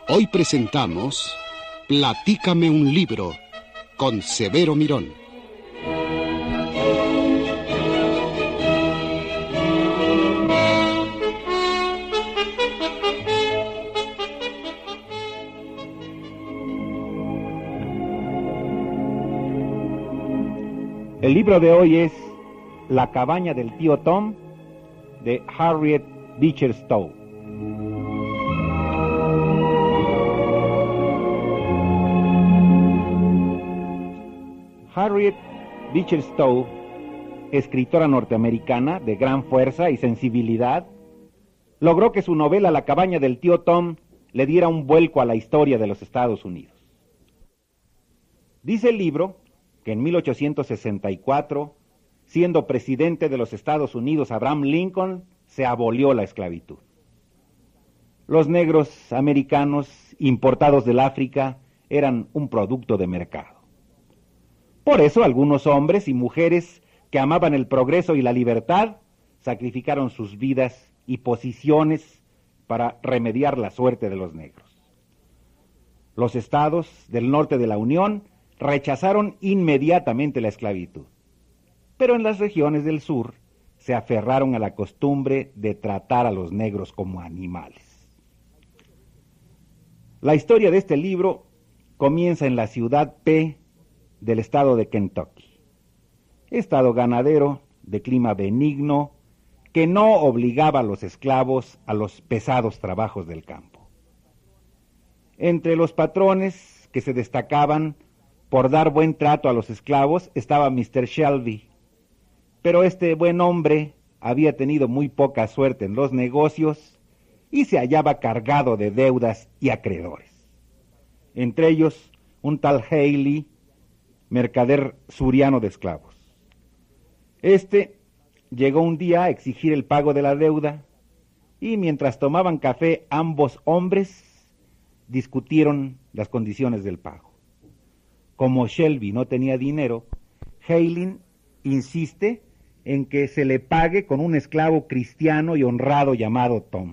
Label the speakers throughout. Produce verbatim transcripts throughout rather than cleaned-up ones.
Speaker 1: Hoy presentamos Platícame un libro con Severo Mirón.
Speaker 2: El libro de hoy es La cabaña del tío Tom, de Harriet Beecher Stowe. Harriet Beecher Stowe, escritora norteamericana de gran fuerza y sensibilidad, logró que su novela La cabaña del tío Tom le diera un vuelco a la historia de los Estados Unidos. Dice el libro que en mil ochocientos sesenta y cuatro, siendo presidente de los Estados Unidos Abraham Lincoln, se abolió la esclavitud. Los negros americanos importados del África eran un producto de mercado. Por eso algunos hombres y mujeres que amaban el progreso y la libertad sacrificaron sus vidas y posiciones para remediar la suerte de los negros. Los estados del norte de la Unión rechazaron inmediatamente la esclavitud, pero en las regiones del sur se aferraron a la costumbre de tratar a los negros como animales. La historia de este libro comienza en la ciudad P del estado de Kentucky, estado ganadero de clima benigno que no obligaba a los esclavos a los pesados trabajos del campo. Entre los patrones que se destacaban por dar buen trato a los esclavos estaba mister Shelby, pero este buen hombre había tenido muy poca suerte en los negocios y se hallaba cargado de deudas y acreedores. Entre ellos, un tal Haley, mercader suriano de esclavos. Este llegó un día a exigir el pago de la deuda y mientras tomaban café ambos hombres discutieron las condiciones del pago. Como Shelby no tenía dinero, Haley insiste en que se le pague con un esclavo cristiano y honrado llamado Tom.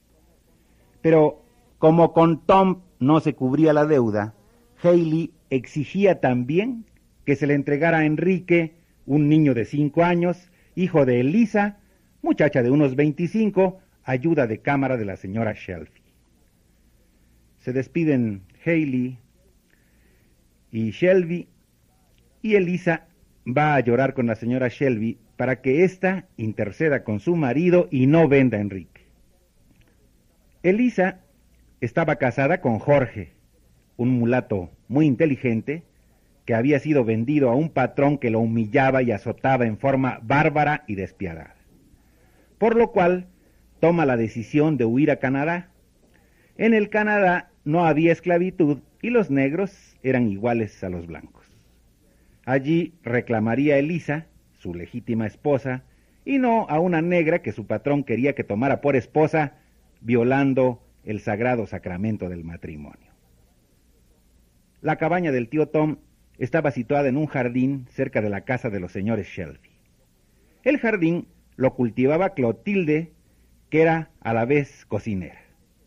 Speaker 2: Pero como con Tom no se cubría la deuda, Haley exigía también que se le entregara a Enrique, un niño de cinco años, hijo de Elisa, muchacha de unos veinticinco, ayuda de cámara de la señora Shelby. Se despiden Haley y Shelby, y Elisa va a llorar con la señora Shelby para que ésta interceda con su marido y no venda a Enrique. Elisa estaba casada con Jorge, un mulato muy inteligente que había sido vendido a un patrón que lo humillaba y azotaba en forma bárbara y despiadada, por lo cual toma la decisión de huir a Canadá. En el Canadá no había esclavitud y los negros eran iguales a los blancos. Allí reclamaría a Elisa, su legítima esposa, y no a una negra que su patrón quería que tomara por esposa, violando el sagrado sacramento del matrimonio. La cabaña del tío Tom estaba situada en un jardín cerca de la casa de los señores Shelby. El jardín lo cultivaba Clotilde, que era a la vez cocinera.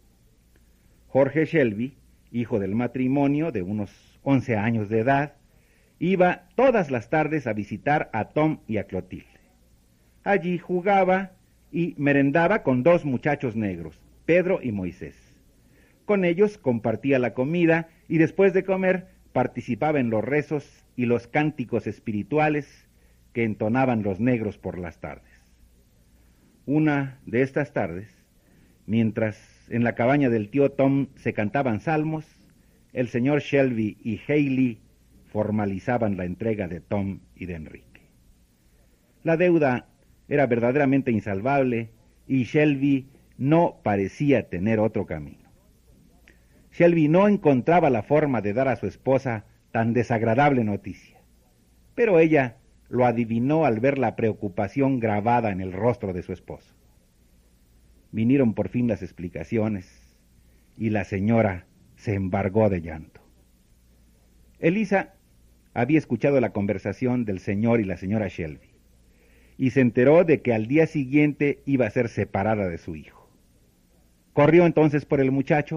Speaker 2: Jorge Shelby, hijo del matrimonio de unos once años de edad, iba todas las tardes a visitar a Tom y a Clotilde. Allí jugaba y merendaba con dos muchachos negros, Pedro y Moisés. Con ellos compartía la comida y después de comer participaba en los rezos y los cánticos espirituales que entonaban los negros por las tardes. Una de estas tardes, mientras en la cabaña del tío Tom se cantaban salmos, el señor Shelby y Haley formalizaban la entrega de Tom y de Enrique. La deuda era verdaderamente insalvable y Shelby no parecía tener otro camino. Shelby no encontraba la forma de dar a su esposa tan desagradable noticia, pero ella lo adivinó al ver la preocupación grabada en el rostro de su esposo. Vinieron por fin las explicaciones y la señora se embargó de llanto. Elisa había escuchado la conversación del señor y la señora Shelby y se enteró de que al día siguiente iba a ser separada de su hijo. Corrió entonces por el muchacho,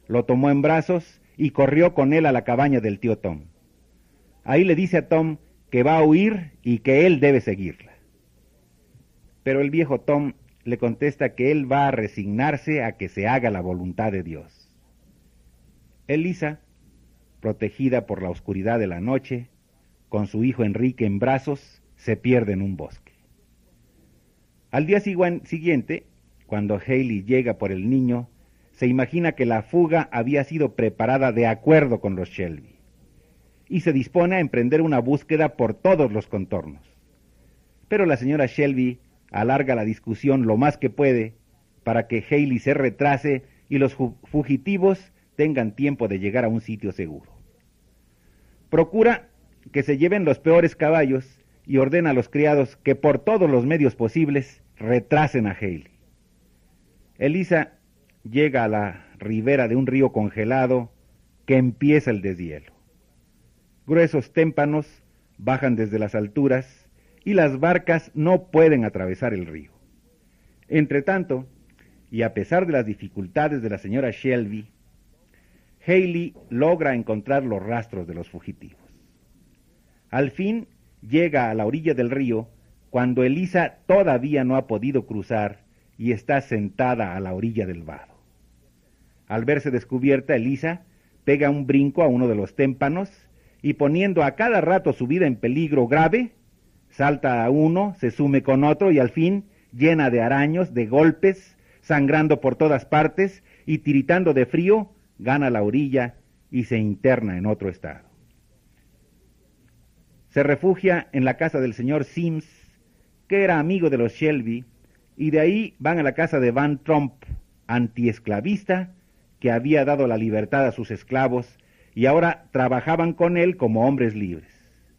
Speaker 2: lo tomó en brazos y corrió con él a la cabaña del tío Tom. Ahí le dice a Tom que va a huir y que él debe seguirla. Pero el viejo Tom le contesta que él va a resignarse a que se haga la voluntad de Dios. Elisa, protegida por la oscuridad de la noche, con su hijo Enrique en brazos, se pierde en un bosque. Al día siguiente, cuando Haley llega por el niño, se imagina que la fuga había sido preparada de acuerdo con los Shelby, y se dispone a emprender una búsqueda por todos los contornos. Pero la señora Shelby alarga la discusión lo más que puede para que Haley se retrase y los fugitivos tengan tiempo de llegar a un sitio seguro. Procura que se lleven los peores caballos y ordena a los criados que por todos los medios posibles retrasen a Haley. Elisa llega a la ribera de un río congelado que empieza el deshielo. Gruesos témpanos bajan desde las alturas y las barcas no pueden atravesar el río. Entretanto, y a pesar de las dificultades de la señora Shelby, Haley logra encontrar los rastros de los fugitivos. Al fin llega a la orilla del río cuando Elisa todavía no ha podido cruzar y está sentada a la orilla del vado. Al verse descubierta, Elisa pega un brinco a uno de los témpanos y, poniendo a cada rato su vida en peligro grave, salta a uno, se sume con otro y al fin, llena de araños, de golpes, sangrando por todas partes y tiritando de frío, gana la orilla y se interna en otro estado. Se refugia en la casa del señor Sims, que era amigo de los Shelby, y de ahí van a la casa de Van Tromp, antiesclavista, que había dado la libertad a sus esclavos y ahora trabajaban con él como hombres libres.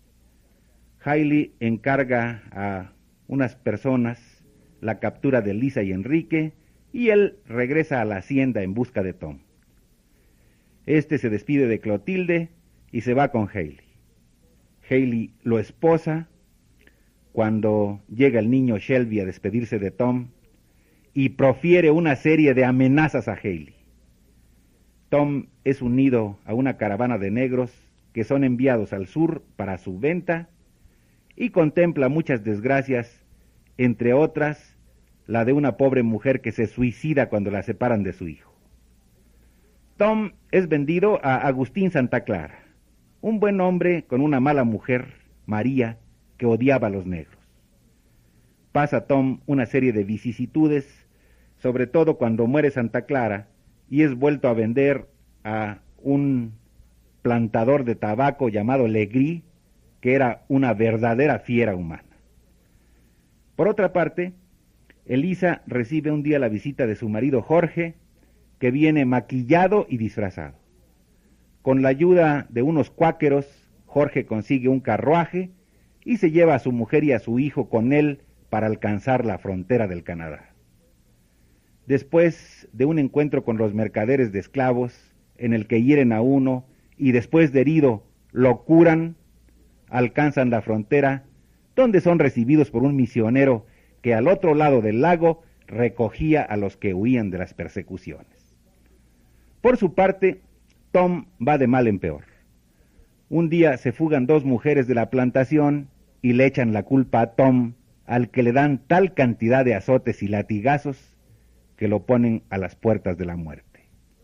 Speaker 2: Haley encarga a unas personas la captura de Elisa y Enrique y él regresa a la hacienda en busca de Tom. Este se despide de Clotilde y se va con Haley. Haley lo esposa cuando llega el niño Shelby a despedirse de Tom y profiere una serie de amenazas a Haley. Tom es unido a una caravana de negros que son enviados al sur para su venta y contempla muchas desgracias, entre otras la de una pobre mujer que se suicida cuando la separan de su hijo. Tom es vendido a Agustín Santa Clara, un buen hombre con una mala mujer, María, que odiaba a los negros. Pasa Tom una serie de vicisitudes, sobre todo cuando muere Santa Clara, y es vuelto a vender a un plantador de tabaco llamado Legris, que era una verdadera fiera humana. Por otra parte, Elisa recibe un día la visita de su marido Jorge, que viene maquillado y disfrazado. Con la ayuda de unos cuáqueros, Jorge consigue un carruaje y se lleva a su mujer y a su hijo con él para alcanzar la frontera del Canadá. Después de un encuentro con los mercaderes de esclavos, en el que hieren a uno y después de herido lo curan, alcanzan la frontera, donde son recibidos por un misionero que al otro lado del lago recogía a los que huían de las persecuciones. Por su parte, Tom va de mal en peor. Un día se fugan dos mujeres de la plantación y le echan la culpa a Tom, al que le dan tal cantidad de azotes y latigazos que lo ponen a las puertas de la muerte.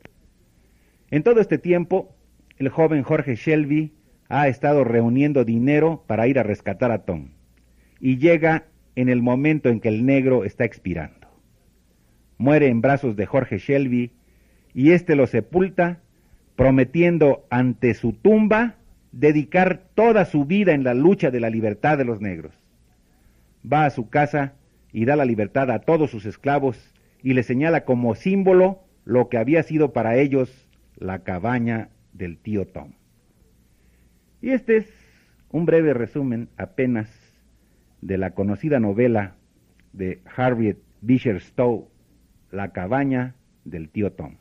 Speaker 2: En todo este tiempo, el joven Jorge Shelby ha estado reuniendo dinero para ir a rescatar a Tom, y llega en el momento en que el negro está expirando. Muere en brazos de Jorge Shelby, y éste lo sepulta, prometiendo ante su tumba dedicar toda su vida en la lucha de la libertad de los negros. Va a su casa y da la libertad a todos sus esclavos y le señala como símbolo lo que había sido para ellos la cabaña del tío Tom. Y este es un breve resumen apenas de la conocida novela de Harriet Beecher Stowe, La cabaña del tío Tom.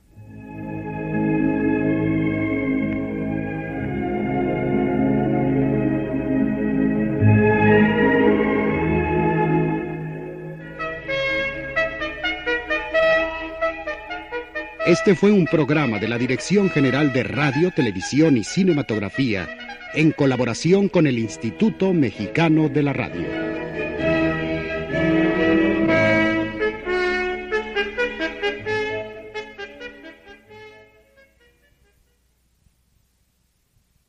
Speaker 1: Este fue un programa de la Dirección General de Radio, Televisión y Cinematografía, en colaboración con el Instituto Mexicano de la Radio.